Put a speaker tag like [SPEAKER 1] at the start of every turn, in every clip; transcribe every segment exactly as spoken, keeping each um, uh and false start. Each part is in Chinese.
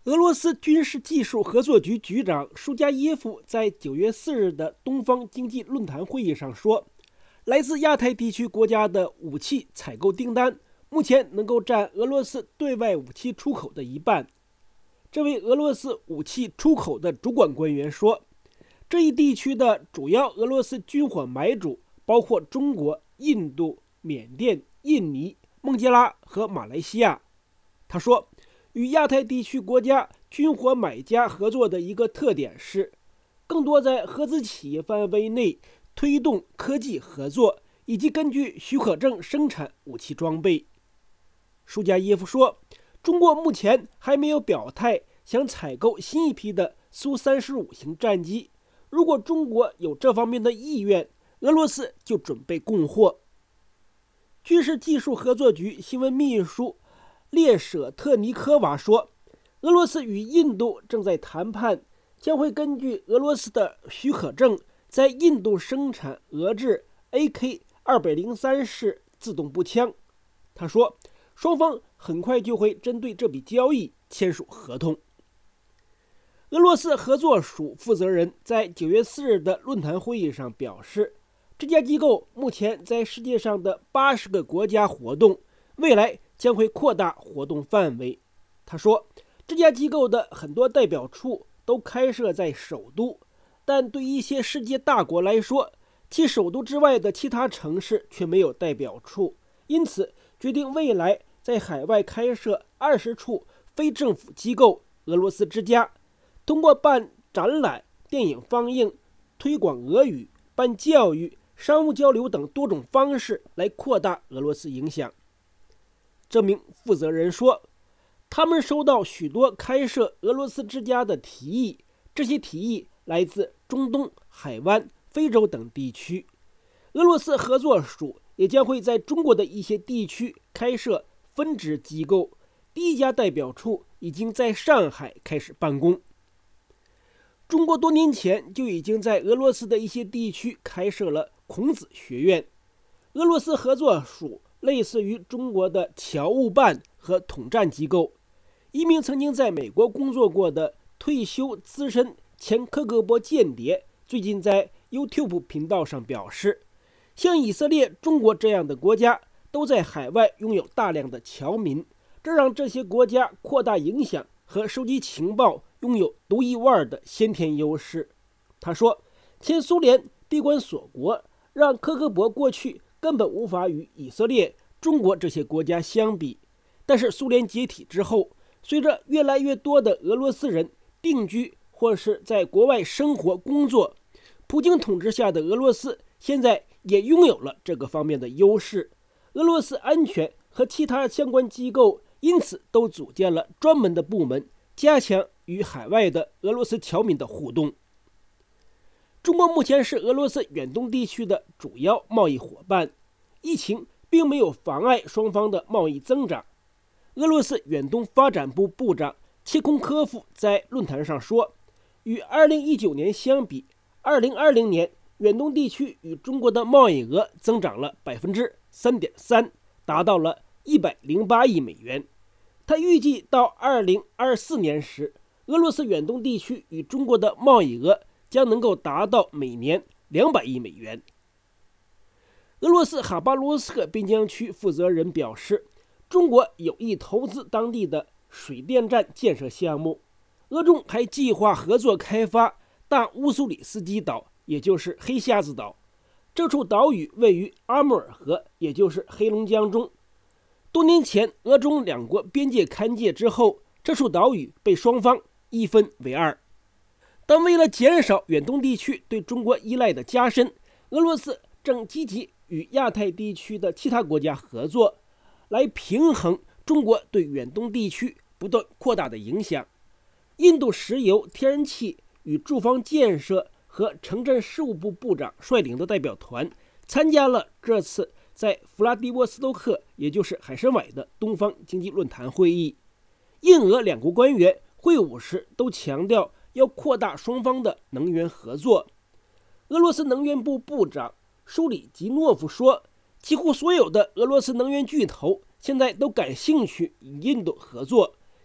[SPEAKER 1] 俄罗斯军事技术合作局局长舒加耶夫在九月四日的东方经济论坛会议上说，来自亚太地区国家的武器采购订单目前能够占俄罗斯对外武器出口的一半。这位俄罗斯武器出口的主管官员说，这一地区的主要俄罗斯军火买主包括中国、印度、缅甸、印尼、孟加拉和马来西亚。他说，与亚太地区国家军火买家合作的一个特点是，更多在合资企业范围内推动科技合作，以及根据许可证生产武器装备。舒加耶夫说，中国目前还没有表态想采购新一批的苏三十五型战机，如果中国有这方面的意愿，俄罗斯就准备供货。军事技术合作局新闻秘书列舍特尼科娃说，俄罗斯与印度正在谈判，将会根据俄罗斯的许可证在印度生产俄制 A K 二零三 式自动步枪。他说，双方很快就会针对这笔交易签署合同。俄罗斯合作署负责人在九月四日的论坛会议上表示，这家机构目前在世界上的八十个国家活动，未来将会扩大活动范围。他说，这家机构的很多代表处都开设在首都，但对一些世界大国来说，其首都之外的其他城市却没有代表处，因此决定未来在海外开设二十处非政府机构俄罗斯之家，通过办展览、电影放映、推广俄语、办教育、商务交流等多种方式来扩大俄罗斯影响。这名负责人说，他们收到许多开设俄罗斯之家的提议，这些提议来自中东、海湾、非洲等地区。俄罗斯合作署也将会在中国的一些地区开设分支机构，第一家代表处已经在上海开始办公。中国多年前就已经在俄罗斯的一些地区开设了孔子学院。俄罗斯合作署类似于中国的侨务办和统战机构。一名曾经在美国工作过的退休资深前科格勃间谍最近在 YouTube 频道上表示，像以色列、中国这样的国家都在海外拥有大量的侨民，这让这些国家扩大影响和收集情报拥有独一无二的先天优势。他说，前苏联闭关锁国，让科格勃过去根本无法与以色列、中国这些国家相比。但是苏联解体之后，随着越来越多的俄罗斯人定居或是在国外生活工作，普京统治下的俄罗斯现在也拥有了这个方面的优势。俄罗斯安全和其他相关机构因此都组建了专门的部门，加强与海外的俄罗斯侨民的互动。中国目前是俄罗斯远东地区的主要贸易伙伴，疫情并没有妨碍双方的贸易增长。俄罗斯远东发展部部长切空科夫在论坛上说，与二零一九年相比，二零二零年远东地区与中国的贸易额增长了 百分之三点三， 达到了一百零八亿美元。他预计到二零二四年时，俄罗斯远东地区与中国的贸易额将能够达到每年两百亿美元。俄罗斯哈巴罗斯克边疆区负责人表示，中国有意投资当地的水电站建设项目，俄中还计划合作开发大乌苏里斯基岛，也就是黑瞎子岛。这处岛屿位于阿穆尔河，也就是黑龙江中。多年前俄中两国边界勘界之后，这处岛屿被双方一分为二。但为了减少远东地区对中国依赖的加深，俄罗斯正积极与亚太地区的其他国家合作，来平衡中国对远东地区不断扩大的影响。印度石油、天然气与住房建设和城镇事务部部长率领的代表团参加了这次在弗拉迪沃斯托克，也就是海参崴的东方经济论坛会议。印俄两国官员会晤时都强调要扩大双方的能源合作。俄罗斯能源部部长舒里吉诺夫说，几乎所有的俄罗斯能源巨头现在都感兴趣与印度合作，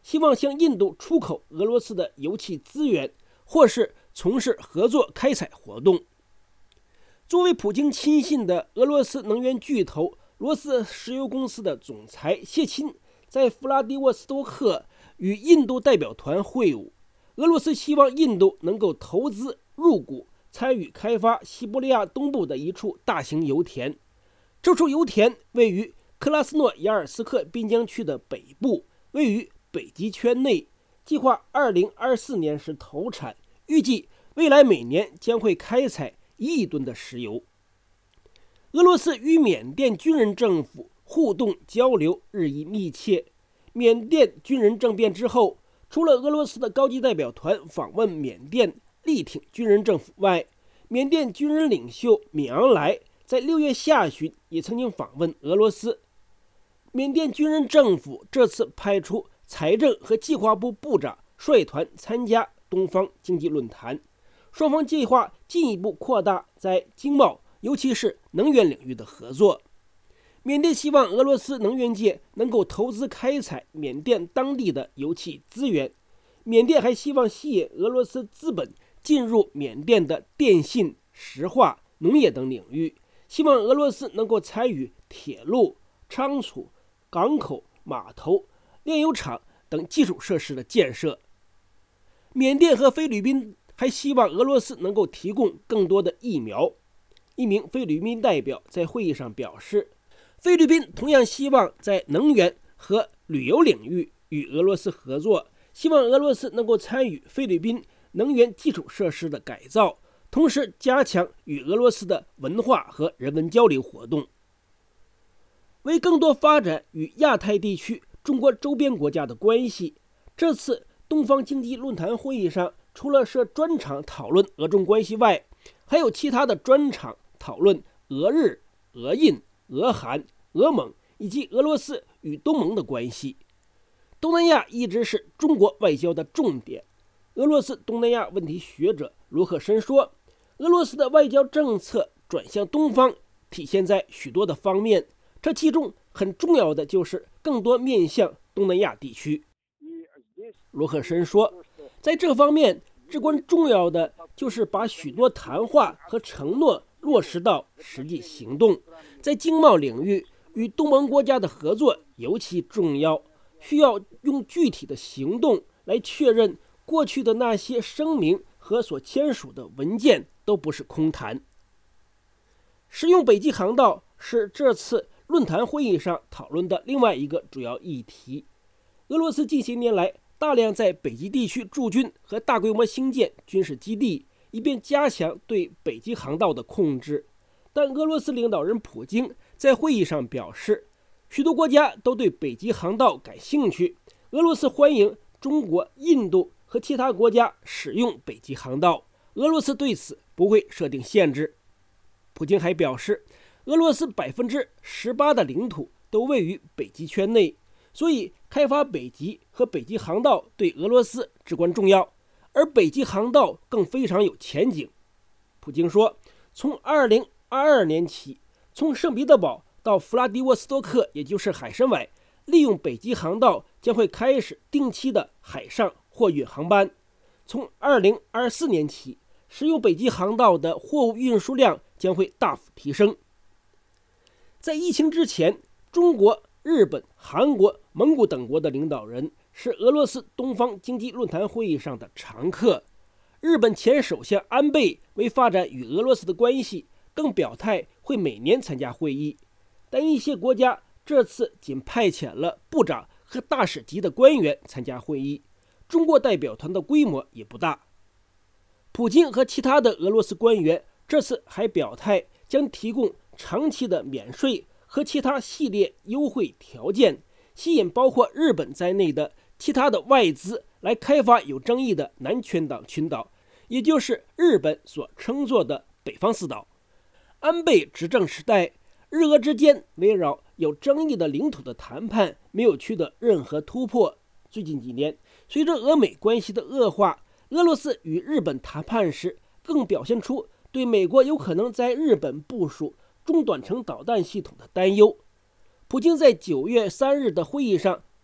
[SPEAKER 1] 希望向印度出口俄罗斯的油气资源，或是从事合作开采活动。作为普京亲信的俄罗斯能源巨头罗斯石油公司的总裁谢钦在弗拉迪沃斯托克与印度代表团会晤。俄罗斯希望印度能够投资入股，参与开发西伯利亚东部的一处大型油田。这处油田位于克拉斯诺亚尔斯克滨江区的北部，位于北极圈内，计划二零二四年时投产，预计未来每年将会开采一亿吨的石油。俄罗斯与缅甸军人政府互动交流日益密切。缅甸军人政变之后，除了俄罗斯的高级代表团访问缅甸力挺军人政府外，缅甸军人领袖敏昂莱在六月下旬也曾经访问俄罗斯。缅甸军人政府这次派出财政和计划部部长率团参加东方经济论坛，双方计划进一步扩大在经贸，尤其是能源领域的合作。缅甸希望俄罗斯能源界能够投资开采缅甸当地的油气资源。缅甸还希望吸引俄罗斯资本进入缅甸的电信、石化、农业等领域，希望俄罗斯能够参与铁路、仓储、港口、码头、炼油厂等基础设施的建设。缅甸和菲律宾还希望俄罗斯能够提供更多的疫苗。一名菲律宾代表在会议上表示，菲律宾同样希望在能源和旅游领域与俄罗斯合作，希望俄罗斯能够参与菲律宾能源基础设施的改造，同时加强与俄罗斯的文化和人文交流活动。为更多发展与亚太地区中国周边国家的关系，这次东方经济论坛会议上，除了设专场讨论俄中关系外，还有其他的专场讨论俄日、俄印、俄韩、俄蒙以及俄罗斯与东盟的关系。东南亚一直是中国外交的重点。俄罗斯东南亚问题学者罗克申说，俄罗斯的外交政策转向东方体现在许多的方面，这其中很重要的就是更多面向东南亚地区。罗克申说，在这方面至关重要的就是把许多谈话和承诺落实到实际行动。在经贸领域与东盟国家的合作尤其重要，需要用具体的行动来确认过去的那些声明和所签署的文件都不是空谈。使用北极航道是这次论坛会议上讨论的另外一个主要议题。俄罗斯近些年来大量在北极地区驻军和大规模兴建军事基地，以便加强对北极航道的控制。但俄罗斯领导人普京在会议上表示，许多国家都对北极航道感兴趣，俄罗斯欢迎中国、印度和其他国家使用北极航道，俄罗斯对此不会设定限制。普京还表示，俄罗斯百分之十八的领土都位于北极圈内，所以开发北极和北极航道对俄罗斯至关重要，而北极航道更非常有前景。普京说，从二零二二年起，从圣彼得堡到弗拉迪沃斯托克，也就是海参崴，利用北极航道将会开始定期的海上货运航班。从二零二四年起，使用北极航道的货物运输量将会大幅提升。在疫情之前，中国、日本、韩国、蒙古等国的领导人是俄罗斯东方经济论坛会议上的常客。日本前首相安倍为发展与俄罗斯的关系，更表态会每年参加会议。但一些国家这次仅派遣了部长和大使级的官员参加会议，中国代表团的规模也不大。普京和其他的俄罗斯官员这次还表态，将提供长期的免税和其他系列优惠条件，吸引包括日本在内的其他的外资来开发有争议的南群岛群岛，也就是日本所称作的北方四岛。安倍执政时代，日俄之间围绕有争议的领土的谈判没有取得任何突破。最近几年，随着俄美关系的恶化，俄罗斯与日本谈判时更表现出对美国有可能在日本部署中短程导弹系统的担忧。普京在九月三日的会议上同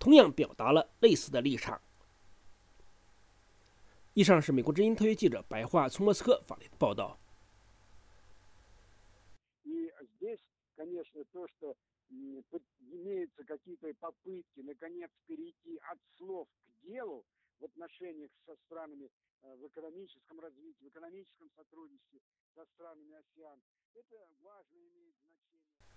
[SPEAKER 1] 同样表达了类似的立场。以上是美国之音特约记者白桦从莫斯科发来的报道。
[SPEAKER 2] Конечно, то, что имеются какие-то попытки, наконец, перейти от слов к делу в отношениях со странами в экономическом развитии, в экономическом сотрудничестве со странами АСЕАН, это важно, имеет значение.